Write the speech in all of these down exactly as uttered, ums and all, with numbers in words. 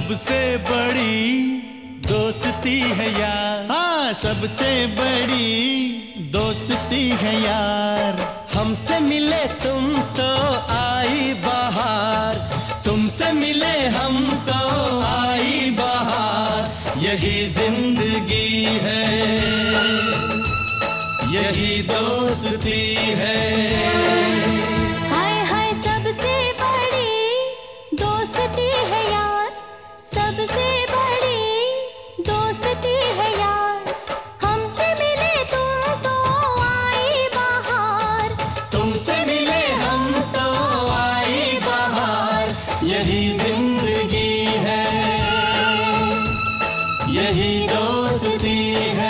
सबसे बड़ी दोस्ती है यार। हाँ, सबसे बड़ी दोस्ती है यार। हमसे मिले तुम तो आई बहार, तुमसे मिले हम तो आई बहार। यही जिंदगी है, यही दोस्ती है। हाय हाय सबसे बड़ी दोस्ती है यार, सबसे बड़ी दोस्ती है यार। हमसे मिले तुम तो आई बहार, तुमसे मिले हम तो आई बहार। यही जिंदगी है, यही दोस्ती है।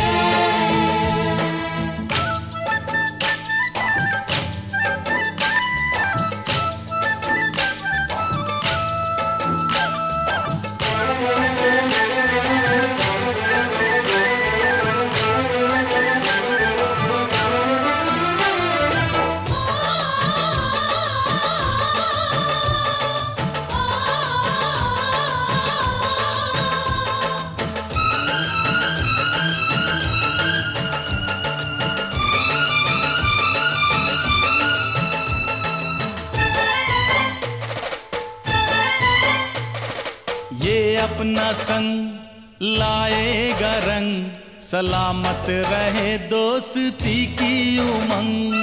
ये अपना संग लाएगा रंग, सलामत रहे दोस्ती की उमंग।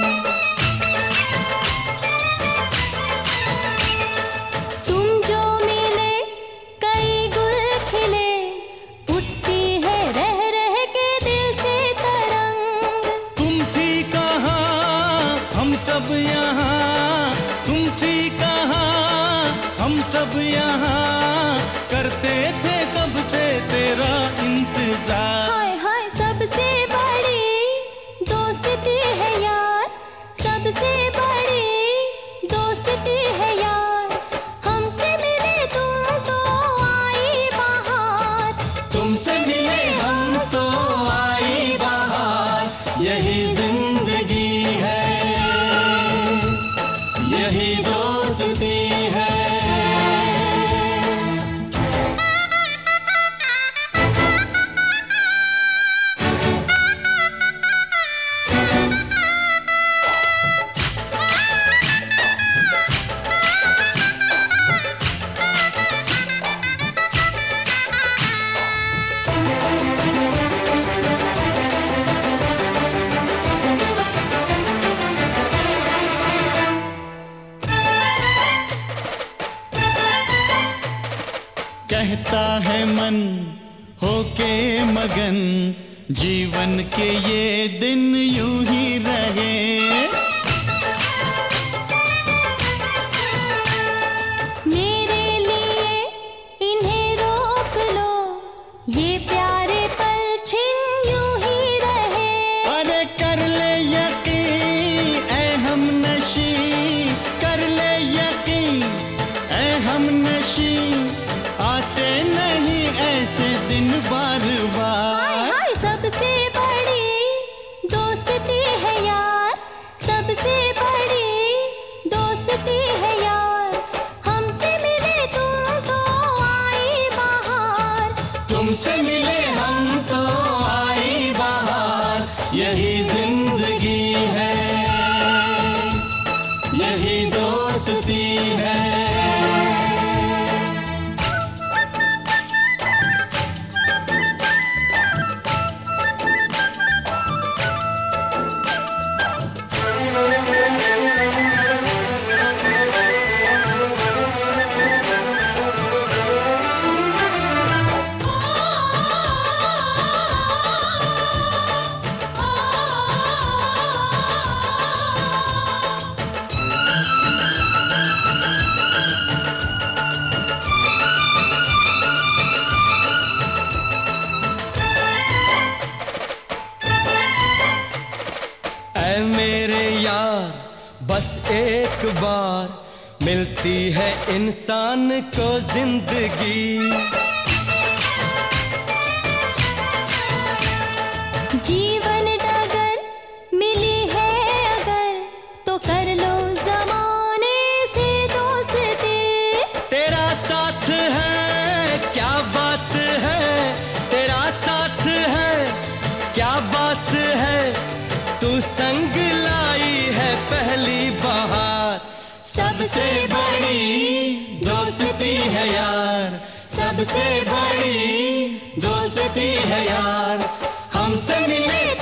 तुम जो मिले कई गुल खिले, उठती है रह रह के दिल से तरंग। तुम थी कहाँ हम सब यहाँ, तुम थी कहाँ हम सब यहाँ, करते थे कब से तेरा इंतजार। हाय हाय सबसे बड़ी दोस्ती है यार, सबसे बड़ी दोस्ती है यार। हमसे मिले तुम तो आई बहार, तुमसे मिले हम तो आई बहार। यही जिंदगी है, यही दोस्ती है। कहता है मन होके मगन, जीवन के ये दिन यूं ही रहे। मेरे लिए इन्हें रोक लो, ये प्यारे पल छिन यूं ही रहे। अरे कर ले यकीन ऐ हम नशी, कर ले यकीन ऐ हम नशी, आते नहीं ऐसे दिन बार बार। हाय हाय सबसे बड़ी दोस्ती है यार, सबसे बड़ी दोस्ती है यार। हमसे मिले तुम तो आई बहार, तुमसे मिले हम तो आई बहार। यही जिंदगी है, यही दोस्ती है। ऐ मेरे यार बस एक बार मिलती है इंसान को जिंदगी। जीवन डगर मिली है अगर, तो कर लो जमाने से दोस्ती। तेरा साथ है संग लाई है पहली बहार। सबसे बड़ी दोस्ती है यार, सबसे बड़ी दोस्ती है यार, हमसे मिले